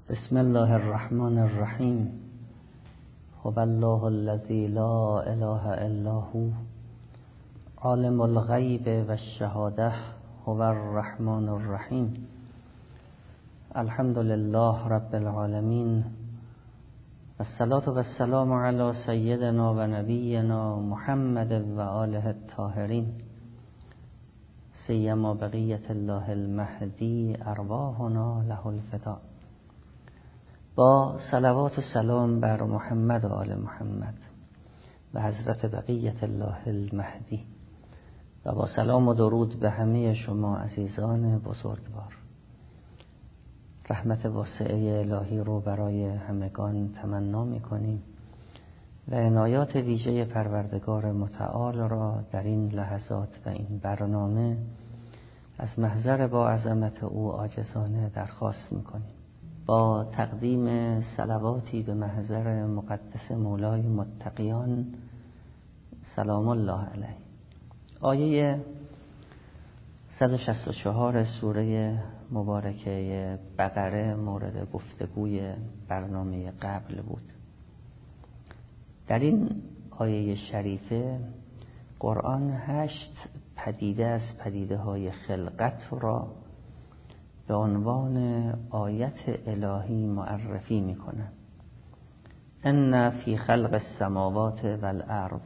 بسم الله الرحمن الرحیم. هو الله الذی لا اله الا هو عالم الغیب و الشهاده هو الرحمن الرحیم. الحمد لله رب العالمین والصلاة والسلام علی سیدنا و نبینا محمد و آله الطاهرین سیما بقیة الله المهدی ارواحنا له الفداء. با صلوات و سلام بر محمد و آل محمد و حضرت بقیة الله المهدی و با سلام و درود به همه شما عزیزان بزرگوار. رحمت واسعه الهی رو برای همگان تمنا می‌کنیم و عنایات ویژه پروردگار متعال را در این لحظات و این برنامه از محضر با عظمت او عاجزانه درخواست می‌کنیم. با تقدیم صلواتی به محضر مقدس مولای متقیان سلام الله علیه. آیه 164 سوره مبارکه بقره مورد گفتگوی برنامه قبل بود. در این آیه شریفه قرآن 8 پدیده از پدیده های خلقت را به عنوان آیت الهی معرفی می‌کند. ان فی خلق السماوات والارض،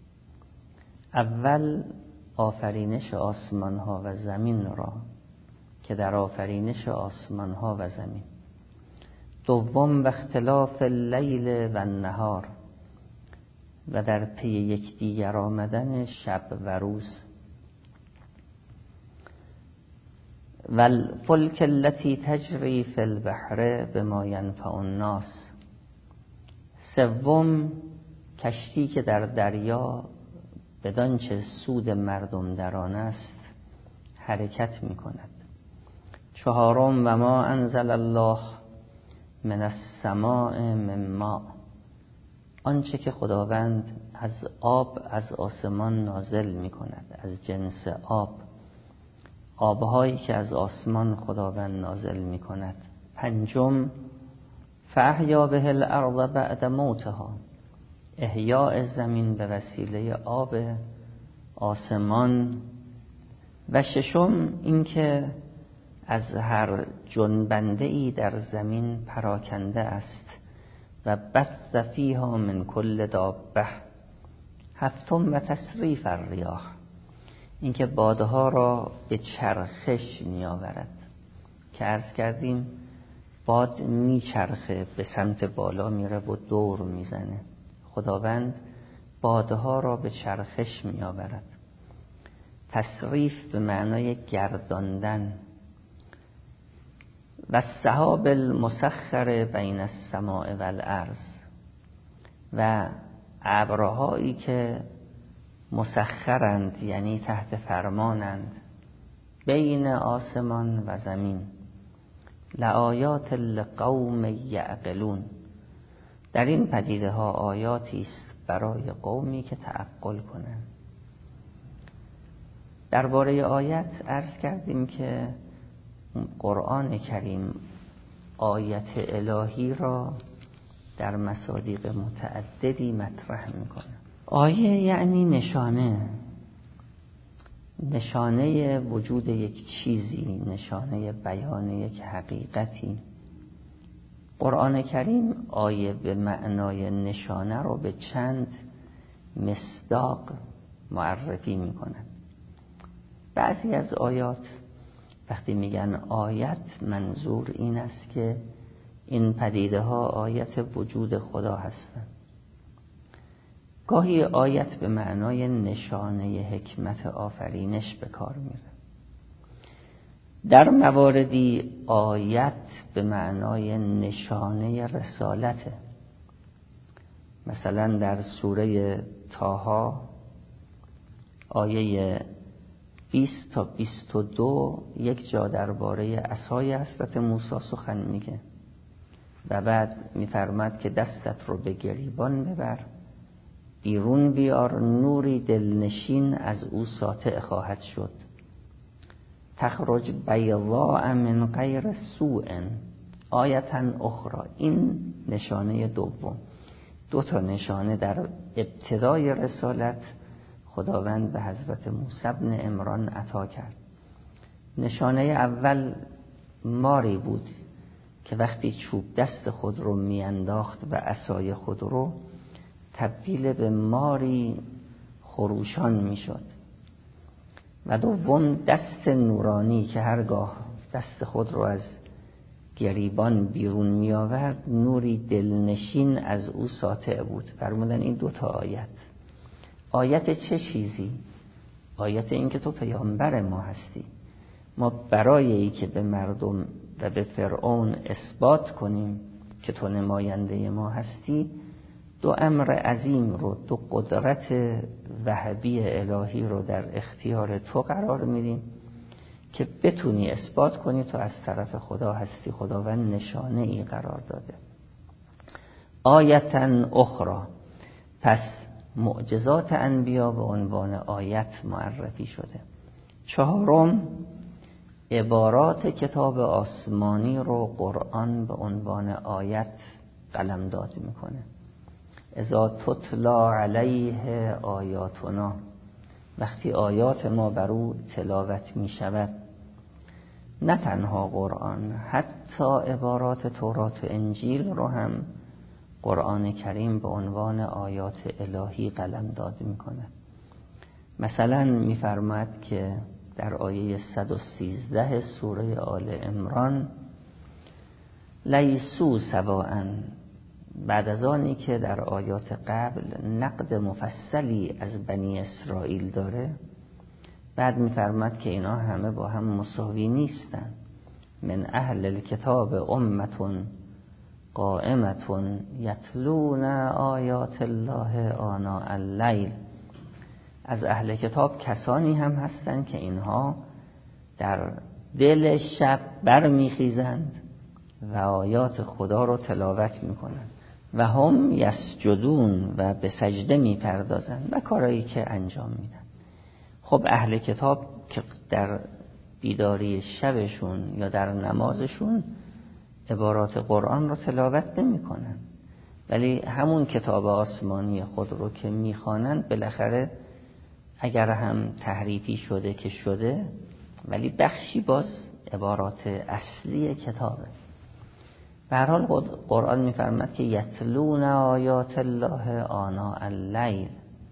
اول آفرینش آسمان ها و زمین را که در آفرینش آسمان ها و زمین. دوم و اختلاف اللیل و النهار و در پی یکدیگر آمدن شب و روز. والفلک التي تجری فی البحر بما ینفع الناس. سوم کشتی که در دریا بدانچه سود مردم در آن است حرکت می کند. چهارم و ما انزل الله من السماء من ماء، آنچه که خداوند از آب از آسمان نازل می کند، از جنس آب، آبهایی که از آسمان خداوند نازل می کند. پنجم فاحیا به الارض بعد موتها، احیاء زمین به وسیله آب آسمان. و ششم اینکه از هر جنبنده ای در زمین پراکنده است و بث فیها من کل دابه. هفتم و تصریف الریاح، اینکه بادها را به چرخش می آورد که عرض کردیم باد می چرخه، به سمت بالا میره و دور میزنه. خداوند بادها را به چرخش می آورد. تصریف به معنای گرداندن. و السحاب المسخر بین السماء والارض، و ابرهایی که مسخرند یعنی تحت فرمانند بین آسمان و زمین. لآیات لقوم یعقلون، در این پدیده ها آیاتی است برای قومی که تعقل کنند. درباره آیت عرض کردیم که قرآن کریم آیت الهی را در مصادیق متعددی مطرح میکنه. آیه یعنی نشانه وجود یک چیزی، نشانه بیان یک حقیقتی. قرآن کریم آیه به معنای نشانه رو به چند مصداق معرفی میکنه. بعضی از آیات وقتی میگن آیت منظور این است که این پدیده ها آیت وجود خدا هستند. گاهی آیت به معنای نشانه حکمت آفرینش به کار میره. در مواردی آیت به معنای نشانه رسالته. مثلا در سوره طه آیه 20 تا 22 یک جا درباره عصای حضرت موسی سخن میگه و بعد میفرماد که دستت رو به گریبان ببر، بیرون بیار، نوری دلنشین از او ساطع خواهد شد. تخرج بیضاء من غیر سوء، آیتا اخرى، این نشانه دوم. 2 نشانه در ابتدای رسالت خداوند به حضرت موسی بن عمران عطا کرد. نشانه اول ماری بود که وقتی چوب دست خود رو میانداخت و عصای خود رو تبدیل به ماری خروشان میشد. و دوم دست نورانی که هرگاه دست خود رو از گریبان بیرون می آورد نوری دلنشین از او ساطع بود. فرمودن این 2 آیت. آیت چه چیزی؟ آیت این که تو پیامبر ما هستی. ما برای ای که به مردم و به فرعون اثبات کنیم که تو نماینده ما هستی 2 امر عظیم رو، 2 قدرت وهبی الهی رو در اختیار تو قرار میدیم که بتونی اثبات کنی تو از طرف خدا هستی. خداوند نشانه ای قرار داده. آیتا اخرى، پس معجزات انبیا به عنوان آیت معرفی شده. 4 عبارات کتاب آسمانی رو قرآن به عنوان آیت قلمداد میکنه. اذا تتلا علیه آیاتنا، وقتی آیات ما بر او تلاوت می شود. نه تنها قرآن، حتی عبارات تورات و انجیل رو هم قرآن کریم به عنوان آیات الهی قلمداد می کنه. مثلا می فرماید که در آیه 113 سوره آل عمران لیسو سواء، بعد از آنی که در آیات قبل نقد مفصلی از بنی اسرائیل داره، بعد می‌فرماد که اینا همه با هم مساوی نیستن. من اهل الکتاب امة قائمة یتلون آیات الله آناء اللیل، از اهل کتاب کسانی هم هستند که اینها در دل شب برمیخیزند و آیات خدا رو تلاوت میکنند و هم یسجدون و به سجده میپردازند و کارهایی که انجام میدن. خب اهل کتاب که در بیداری شبشون یا در نمازشون عبارات قرآن رو تلاوت نمی کنن، ولی همون کتاب آسمانی خود رو که میخوانند بالاخره اگر هم تحریفی شده که شده، ولی بخشی باز عبارات اصلی کتابه. به هر حال قرآن میفرماد که یتلون آیات الله آناء اللیل.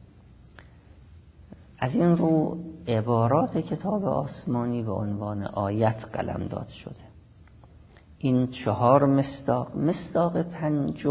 از این رو عبارات کتاب آسمانی به عنوان آیت قلمداد شده. این 4 مصداق. مصداق 5،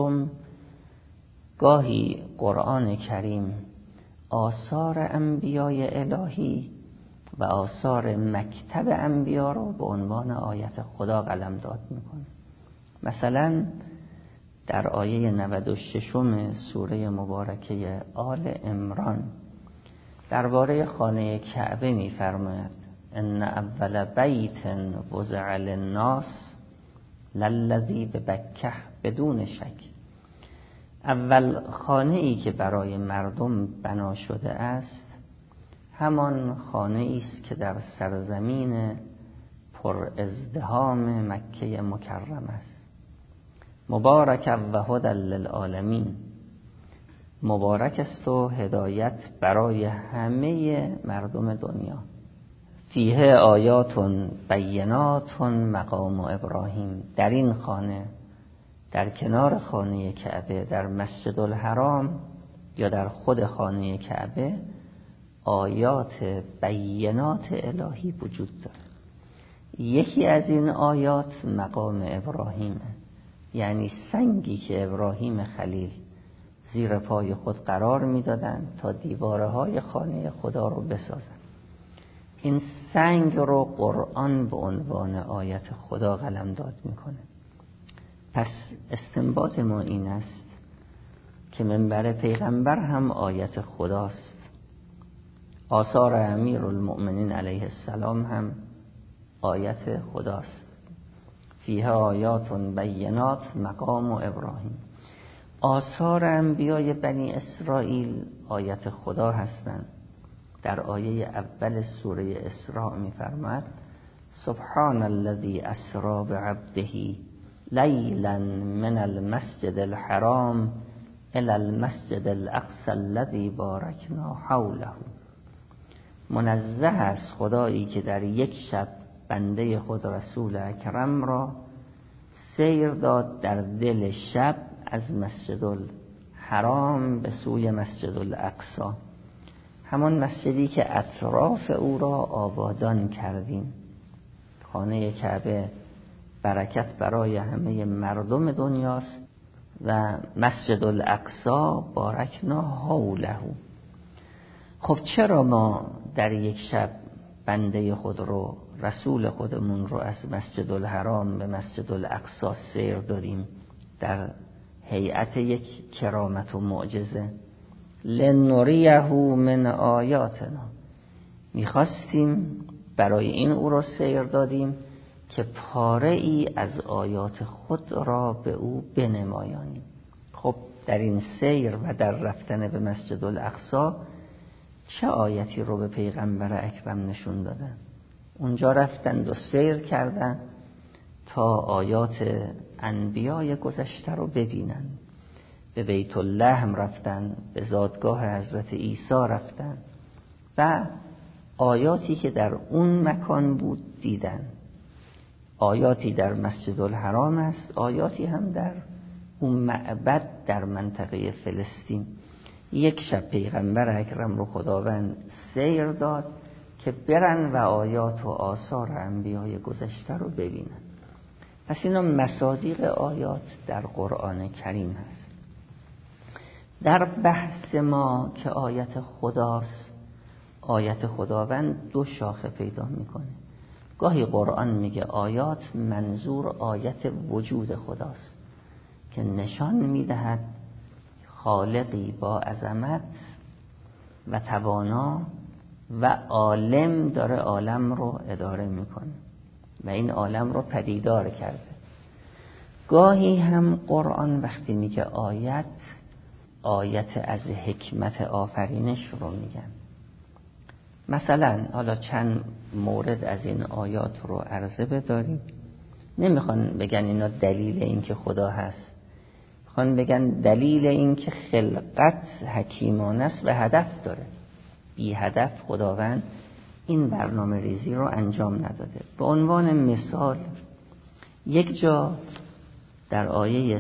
گاهی قرآن کریم آثار انبیای الهی و آثار مکتب انبیا رو به عنوان آیت خدا قلمداد میکنه. مثلا در آیه 96 سوره مبارکه آل عمران درباره خانه کعبه می‌فرماید ان اول بیت وضع للناس للذی ببکه، بدون شک اول خانه‌ای که برای مردم بنا شده است همان خانه‌ای است که در سرزمین پر ازدحام مکه مکرم است. مبارک و هدی للعالمین، مبارک است و هدایت برای همه مردم دنیا. فیه آیات بینات مقام ابراهیم، در این خانه، در کنار خانه کعبه، در مسجد الحرام یا در خود خانه کعبه آیات بینات الهی وجود دارد. یکی از این آیات مقام ابراهیمه، یعنی سنگی که ابراهیم خلیل زیر پای خود قرار میدادن تا دیوارهای خانه خدا رو بسازن. این سنگ رو قرآن به عنوان آیت خدا قلمداد میکنه. پس استنباط ما این است که منبر پیغمبر هم آیت خداست. آثار امیرالمؤمنین علیه السلام هم آیت خداست. فیها آیات بینات مقام ابراهیم. آثار انبیای بنی اسرائیل آیت خدا هستند. در آیه اول سوره اسراء می‌فرماید سبحان الذی اسری بعبده لیلا من المسجد الحرام الی المسجد الاقصی الذی بارکنا حوله. منزه است خدایی که در یک شب بنده خود رسول اکرم را سیر داد در دل شب از مسجد الحرام به سوی مسجد الاقصی، همان مسجدی که اطراف او را آبادان کردیم. خانه کعبه برکت برای همه مردم دنیاست و مسجد الاقصی بارکنا حوله. خب چرا ما در یک شب بنده خود رو، رسول خودمون رو از مسجد الحرام به مسجد الاقصی سیر دادیم در هیئت یک کرامت و معجزه؟ لنریه من آیاتنا، میخواستیم برای این او رو سیر دادیم که پاره ای از آیات خود را به او بنمایانیم. خب در این سیر و در رفتن به مسجد الاقصی چه آیتی رو به پیغمبر اکرم نشون دادن؟ اونجا رفتند و سیر کردن تا آیات انبیای گذشته رو ببینن. به بیت اللحم رفتن، به زادگاه حضرت عیسی رفتن و آیاتی که در اون مکان بود دیدن. آیاتی در مسجد الحرام است، آیاتی هم در اون معبد در منطقه فلسطین. یک شب پیغمبر اکرم رو خداوند سیر داد که برن و آیات و آثار انبیای گذشته رو ببینن. پس اینا مصادیق آیات در قرآن کریم هست. در بحث ما که آیت خداست، آیت خداوند دو شاخه پیدا میکنه. گاهی قرآن میگه آیات منظور آیت وجود خداست که نشان میدهد خالقی با عظمت و توانا و عالم داره عالم رو اداره میکنه و این عالم رو پدیدار کرده. گاهی هم قرآن وقتی میگه آیت، آیت از حکمت آفرینش رو میگن. مثلا حالا چند مورد از این آیات رو عرضه بداریم. نمیخوان بگن اینا دلیل این که خدا هست، میخوان بگن دلیل این که خلقت حکیمانه است و هدف داره. بی هدف خداوند این برنامه ریزی رو انجام نداده. به عنوان مثال یک جا در آیه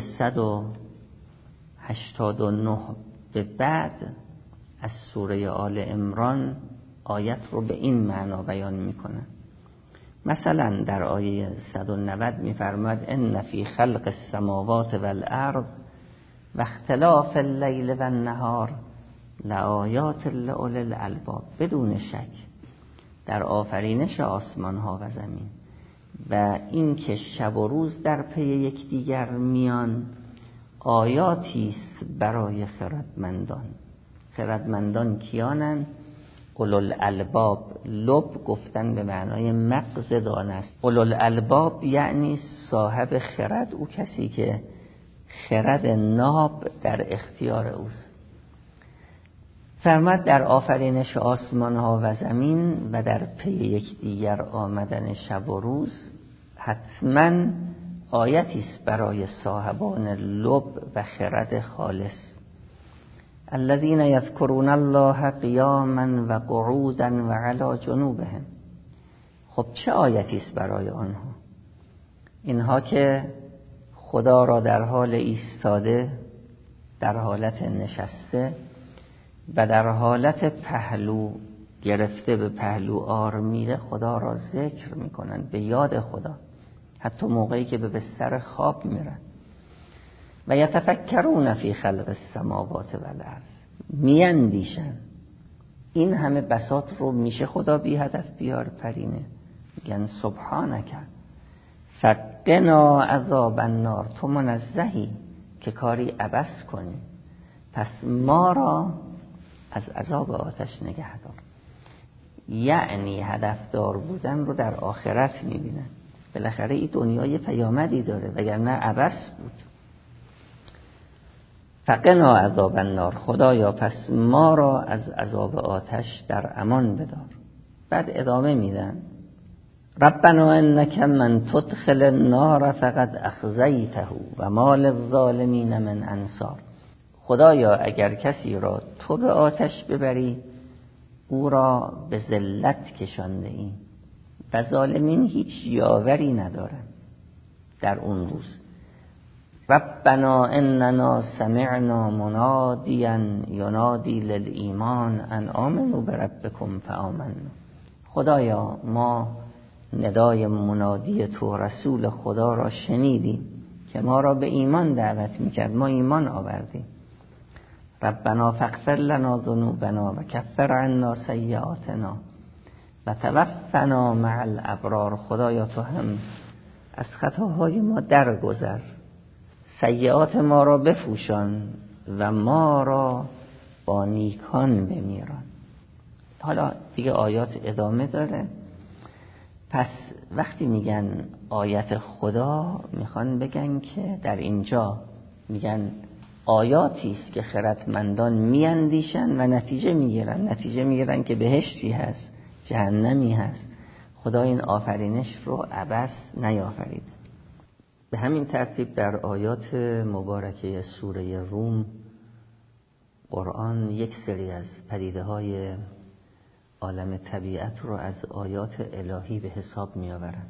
189 به بعد از سوره آل عمران آیت رو به این معنا بیان میکنه. مثلا در آیه 190 میفرماید ان فی خلق السماوات والارض و اختلاف اللیل و النهار لآیات لأولی الالباب. بدون شک در آفرینش آسمان ها و زمین و این که شب و روز در پی یکدیگر میان آیاتی است برای خردمندان. خردمندان کیانند؟ اولوالالباب. لب گفتن به معنای مغز دانه است. اولوالالباب یعنی صاحب خرد، او کسی که خرد ناب در اختیار اوست. فرمود در آفرینش آسمان ها و زمین و در پی یکدیگر آمدن شب و روز حتما آیتی است برای صاحبان لب و خرد خالص. الذين يذكرون الله قیاما و قعودا و علی جنوبهم. خب چه آیتی است برای آنها؟ اینها که خدا را در حال ایستاده، در حالت نشسته و در حالت پهلو گرفته به پهلو آرمیده خدا را ذکر میکنن، به یاد خدا، حتی موقعی که به بستر خواب میرن. و یتفکرون فی خلق السماوات والارض، میاندیشن این همه بساط رو میشه خدا بی هدف بیار پرینه. میگن سبحانک فقنا عذاب النار، تو منزهی که کاری عبث کنی، پس ما را از عذاب آتش نگه دار. یعنی هدفدار بودن رو در آخرت میبینن. بالاخره این دنیای پیامدی داره وگرنه عبث بود. فقنا عذاب النار، خدایا پس ما را از عذاب آتش در امان بدار. بعد ادامه میدن ربنا انک من تدخل النار فقد اخزیته و ما للظالمین من انصار. خدایا اگر کسی را تو به آتش ببری او را به ذلت کشانده ای و ظالمین هیچ یاوری ندارند در اون روز. ربنا اننا سمعنا منادیا ینادی للایمان ان آمنوا بربکم فآمنا. خدایا ما ندای منادی تو رسول خدا را شنیدیم که ما را به ایمان دعوت میکرد، ما ایمان آوردیم. ربنا فاغفر لنا ذنوبنا و کفر عنا سیئاتنا و توفنا مع الابرار. خدایا تو هم از خطاهای ما درگذر، سیئات ما را بپوشان و ما را با نیکان بمیران. حالا دیگه آیات ادامه داره. پس وقتی میگن آیت خدا میخوان بگن که در اینجا میگن آیاتی است که خردمندان میاندیشن و نتیجه میگیرن که بهشتی هست، جهنمی هست. خدا این آفرینش رو عبث نیافریده. به همین ترتیب در آیات مبارکه سوره روم قرآن یک سری از پدیده‌های عالم طبیعت رو از آیات الهی به حساب می آورن.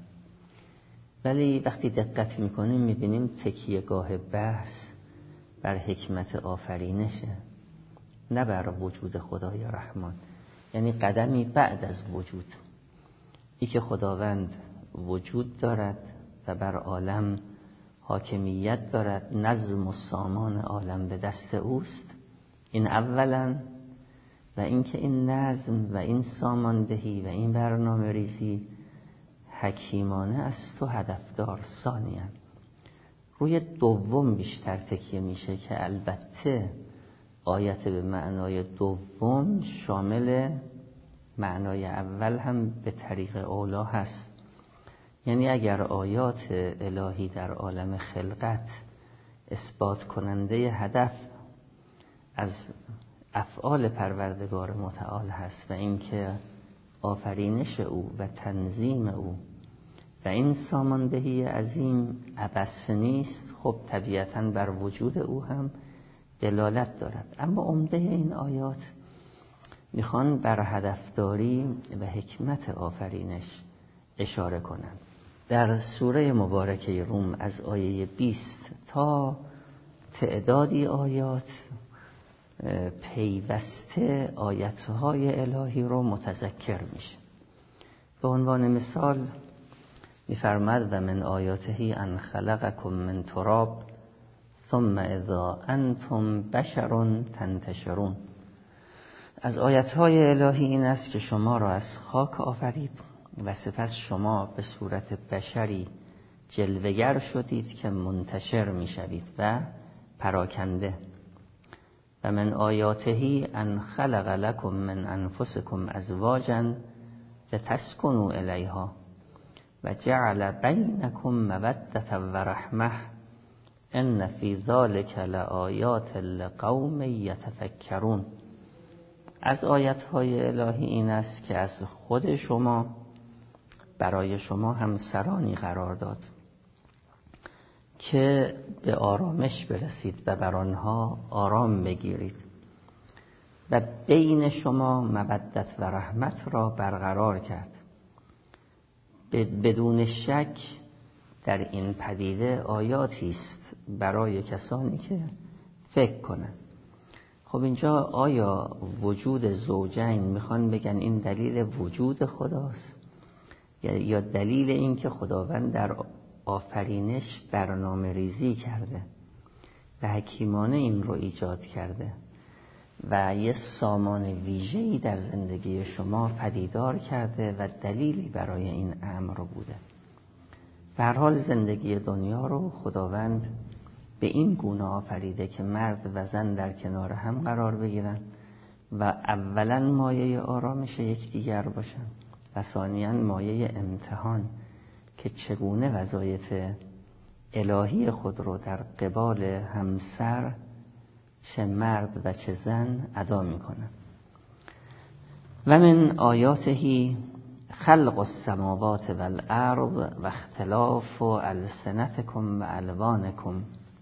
ولی وقتی دقت میکنیم میبینیم تکیهگاه بحث بر حکمت آفرینشه، نه بر وجود خدای رحمان. یعنی قدمی بعد از وجود، ای که خداوند وجود دارد و بر عالم حاکمیت دارد، نظم و سامان عالم به دست اوست، این اولا. و اینکه این نظم و این ساماندهی و این برنامه ریزی حکیمانه است و هدفدار. ثانیاً روی دوم بیشتر تکیه میشه که البته آیت به معنای دوم شامل معنای اول هم به طریق اولا هست. یعنی اگر آیات الهی در عالم خلقت اثبات کننده هدف از افعال پروردگار متعال هست و اینکه آفرینش او و تنظیم او و این ساماندهی عظیم عبث نیست، خب طبیعتاً بر وجود او هم دلالت دارد. اما عمده این آیات میخوان بر هدفداری و حکمت آفرینش اشاره کنند. در سوره مبارکه روم از آیه 20 تا تعدادی آیات پیوسته آیاتهای الهی رو متذکر میشه. به عنوان مثال میفرماد و من آیاته ان خلقکم من تراب ثم اذا انتم بشر تنتشرون. از آیاتهای الهی این است که شما را از خاک آفرید و سپس شما به صورت بشری جلوگر شدید که منتشر میشوید و پراکنده. و من آیاته ان خلق لکم من انفسکم ازواجا لتسکنوا الیها و جعل بینکم مودة و رحمة ان فی ذلک لآیات لقوم یتفکرون. از آیاتهای الهی این است که از خود شما برای شما همسرانی قرار داد که به آرامش برسید و بر آنها آرام بگیرید و بین شما مودت و رحمت را برقرار کرد. بدون شک در این پدیده آیاتی است برای کسانی که فکر کنند. خب اینجا آیا وجود زوجین میخوان بگن این دلیل وجود خداست یا دلیل این که خداوند در آفرینش برنامه ریزی کرده و حکیمانه این رو ایجاد کرده و یه سامان ویژه‌ای در زندگی شما پدیدار کرده و دلیلی برای این امر بوده؟ به هر حال زندگی دنیا رو خداوند به این گونه آفریده که مرد و زن در کنار هم قرار بگیرن و اولا مایه آرامش یکدیگر باشن و ثانیاً مایه امتحان که چگونه وظایف الهی خود رو در قبال همسر چه مرد و چه زن ادا میکنن. و من آیاته خلق السماوات والارض و اختلاف السنتکم و الوانکم.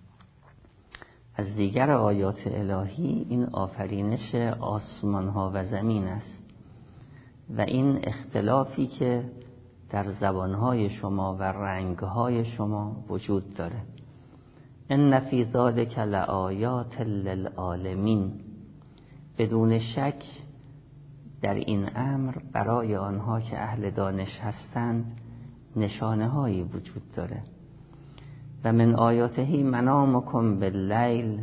از دیگر آیات الهی این آفرینش آسمان ها و زمین است و این اختلافی که در زبانهای شما و رنگهای شما وجود داره. ان فی ذلک لآیات للعالمین. بدون شک در این امر برای آنها که اهل دانش هستند نشانه هایی وجود داره. و من آیاته منامکم باللیل.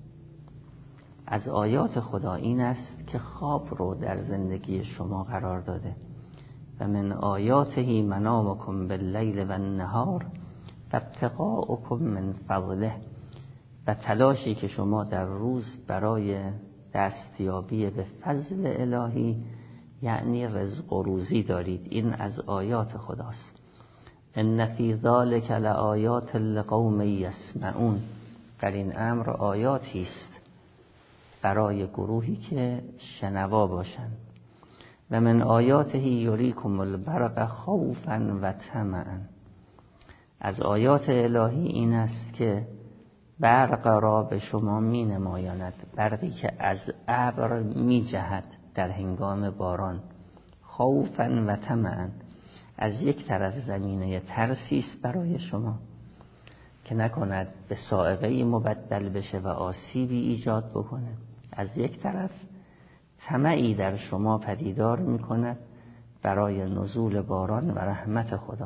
از آیات خدا این است که خواب رو در زندگی شما قرار داده. و من آیاته منامکم باللیل و النهار ابتغاءکم من فضله. و تلاشی که شما در روز برای دستیابی به فضل الهی یعنی رزق و روزی دارید. این از آیات خداست. ان فی ذلک لآیات لقوم یسمعون. در این امر آیاتی است برای گروهی که شنوا باشند. و من آیاته یریکم البرق خوفا و طمعا. از آیات الهی این است که برق را به شما می نمایاند، برقی که از ابر می جهد در هنگام باران. خوفا و طمعا. از یک طرف زمینه ترسی است برای شما که نکند به صاعقه‌ای مبدل بشه و آسیبی ایجاد بکنه. از یک طرف طمعی در شما پدیدار میکند برای نزول باران و رحمت خدا.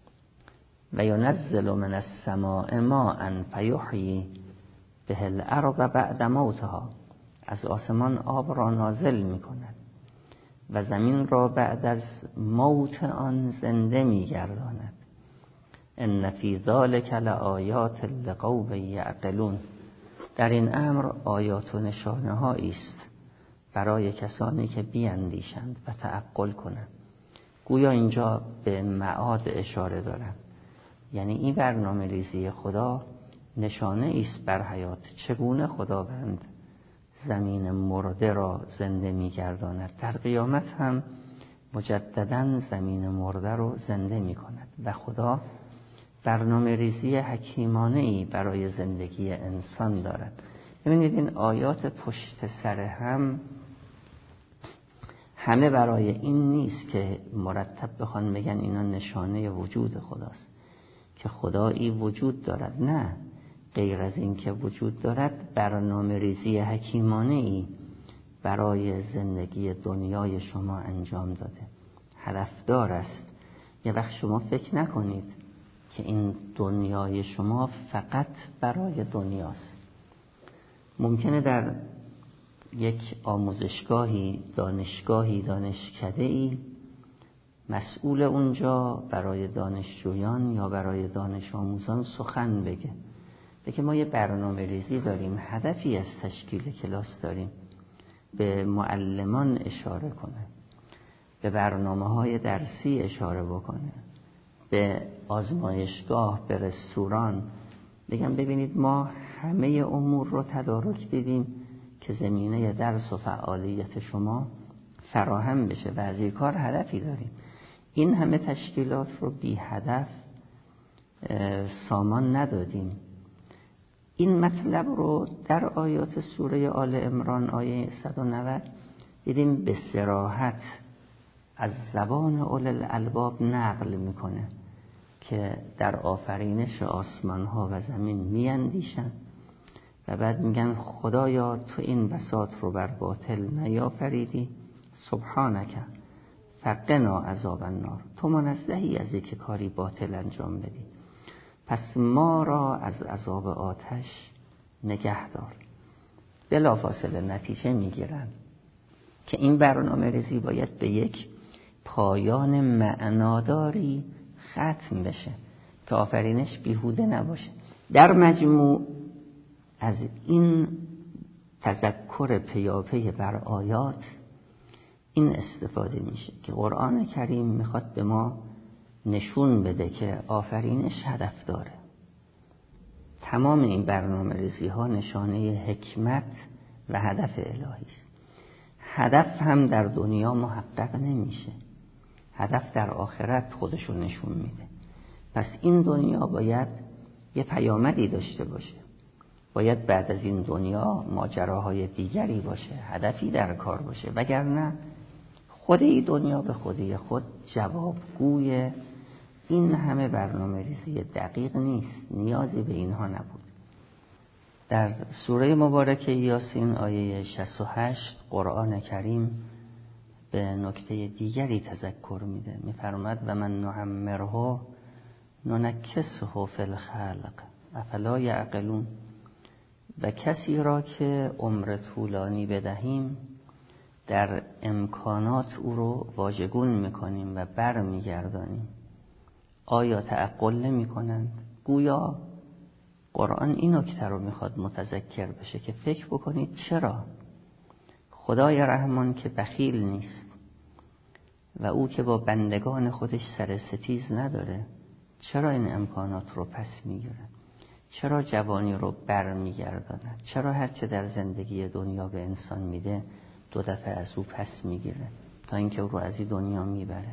و ینزل من السماء ماء فیحیی به الارض بعد موتها. از آسمان آب را نازل میکند و زمین را بعد از موت آن زنده میگرداند. ان فی ذلک لآیات لقوم یعقلون. در این امر آیات و نشانه هایی است برای کسانی که بیاندیشند و تعقل کنند. گویا اینجا به معاد اشاره دارند. یعنی این برنامه ریزی خدا نشانه است بر حیات. چگونه خداوند زمین مرده را زنده می‌گرداند، در قیامت هم مجددا زمین مرده را زنده می‌کند. و خدا برنامه ریزی حکیمانه‌ای برای زندگی انسان دارد. ببینید این آیات پشت سر همه برای این نیست که مرتب بخوان بگن اینا نشانه وجود خداست که خدایی وجود دارد. نه، غیر از این که وجود دارد برنامه ریزی حکیمانه‌ای برای زندگی دنیای شما انجام داده. هدفدار است. یه وقت شما فکر نکنید که این دنیای شما فقط برای دنیاست. ممکنه در یک آموزشگاهی، دانشگاهی، دانشکده‌ای مسئول اونجا برای دانشجویان یا برای دانش آموزان سخن بگه ما یه برنامه ریزی داریم، هدفی از تشکیل کلاس داریم، به معلمان اشاره کنه، به برنامه‌های درسی اشاره بکنه، به آزمایشگاه، به رستوران بگم ببینید ما همه امور رو تدارک دیدیم که زمینه درس و فعالیت شما فراهم بشه و از این کار هدفی داریم. این همه تشکیلات رو بی هدف سامان ندادیم. این مطلب رو در آیات سوره آل عمران آیه 190 دیدیم به صراحت از زبان اول الالباب نقل میکنه که در آفرینش آسمان ها و زمین میاندیشن و بعد میگن خدایا تو این بساط رو بر باطل نیافریدی، سبحانک فقنا عذاب النار. تو منزهی از اینکه کاری باطل انجام بدی، پس ما را از عذاب آتش نگه دار. بلافاصله نتیجه میگیرن که این برنامه ریزی باید به یک پایان معناداری ختم بشه که آفرینش بیهوده نباشه. در مجموع از این تذکر پیاپی بر آیات این استفاده میشه که قرآن کریم میخواد به ما نشون بده که آفرینش هدف داره. تمام این برنامه ریزی ها نشانه حکمت و هدف الهی است. هدف هم در دنیا محقق نمیشه. هدف در آخرت خودشو نشون میده. پس این دنیا باید یه پیامدی داشته باشه، باید بعد از این دنیا ماجراهای دیگری باشه، هدفی در کار باشه، وگرنه خود این دنیا به خودی خود جوابگوی این همه برنامه ریزی دقیق نیست، نیازی به اینها نبود. در سوره مبارکه یاسین آیه 68 قرآن کریم به نکته دیگری تذکر میده، میفرماد و من نعمره ننکسه فی الخلق افلا یعقلون. و کسی را که عمر طولانی بدهیم در امکانات او رو واژگون میکنیم و بر میگردانیم، آیا تعقل نمی کنند؟ گویا قرآن این نکته رو میخواد متذکر بشه که فکر بکنید چرا خدای رحمان که بخیل نیست و او که با بندگان خودش سر ستیز نداره، چرا این امکانات رو پس میگیره؟ چرا جوانی رو بر میگرداند؟ چرا هرچه در زندگی دنیا به انسان میده 2 دفعه از او پس میگیره تا اینکه او رو از این دنیا میبره؟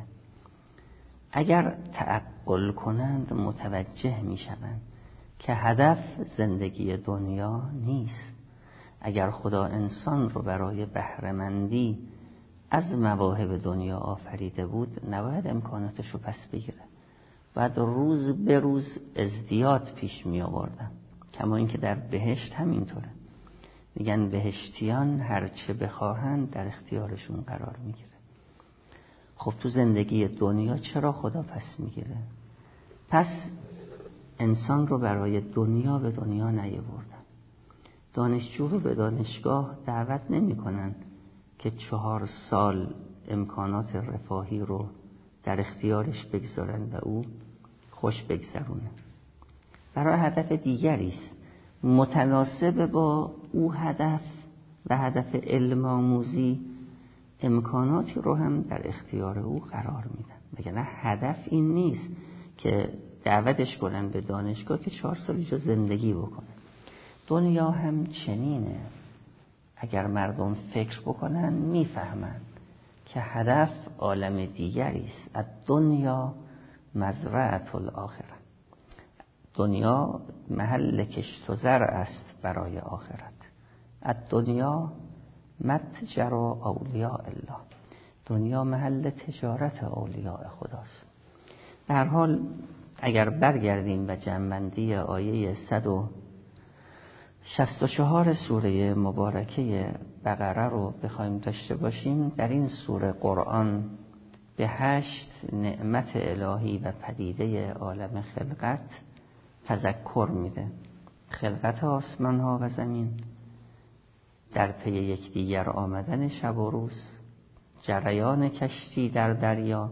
اگر تعقل کنند متوجه میشوند که هدف زندگی دنیا نیست. اگر خدا انسان رو برای بهره‌مندی از مواهب دنیا آفریده بود، نباید امکاناتش رو پس بگیره، بعد روز به روز ازدیاد پیش می آوردن. کما اینکه در بهشت همینطوره، میگن بهشتیان هرچه بخواهند در اختیارشون قرار میگیره. خب تو زندگی دنیا چرا خدا پس میگیره؟ پس انسان رو برای دنیا به دنیا نیاوردن. دانشجو رو به دانشگاه دعوت نمی کنن که 4 سال امکانات رفاهی رو در اختیارش بگذارن و او خوش بگذرونه. برای هدف دیگری است متناسب با او هدف و هدف علم آموزی، امکاناتی رو هم در اختیار او قرار میدن. مگر هدف این نیست که دعوتش کنن به دانشگاه که 4 سال اینجا زندگی بکنه. دنیا هم چنینه. اگر مردم فکر بکنن میفهمن که هدف عالم دیگری است. الدنیا مزرعة الاخره. دنیا محل کشت و زرع است برای آخرت. الدنیا متجر اولیاء الله. دنیا محل تجارت اولیاء خداست. به هر حال اگر برگردیم و جمع‌بندی آیه 164 سوره مبارکه بقره رو بخوایم داشته باشیم، در این سوره قرآن به 8 نعمت الهی و پدیده عالم خلقت تذکر میده. خلقت آسمان ها و زمین، در پی یکدیگر آمدن شب و روز، جریان کشتی در دریا،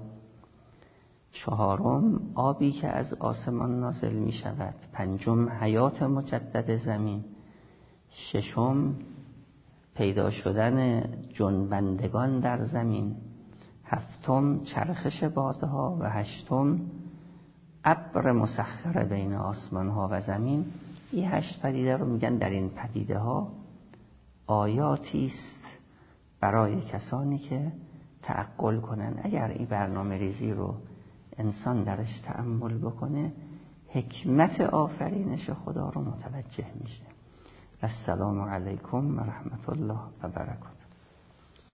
4 آبی که از آسمان نازل می شود، 5 حیات مجدد زمین، 6 پیدا شدن جنبندگان در زمین، 7 چرخش بادها و 8 ابر مسخر بین آسمان ها و زمین. این 8 پدیده رو میگن در این پدیده ها آیاتی است برای کسانی که تعقل کنن. اگر این برنامه ریزی رو انسان درش تأمل بکنه، حکمت آفرینش خدا رو متوجه میشه. السلام علیکم و رحمت الله و برکاته.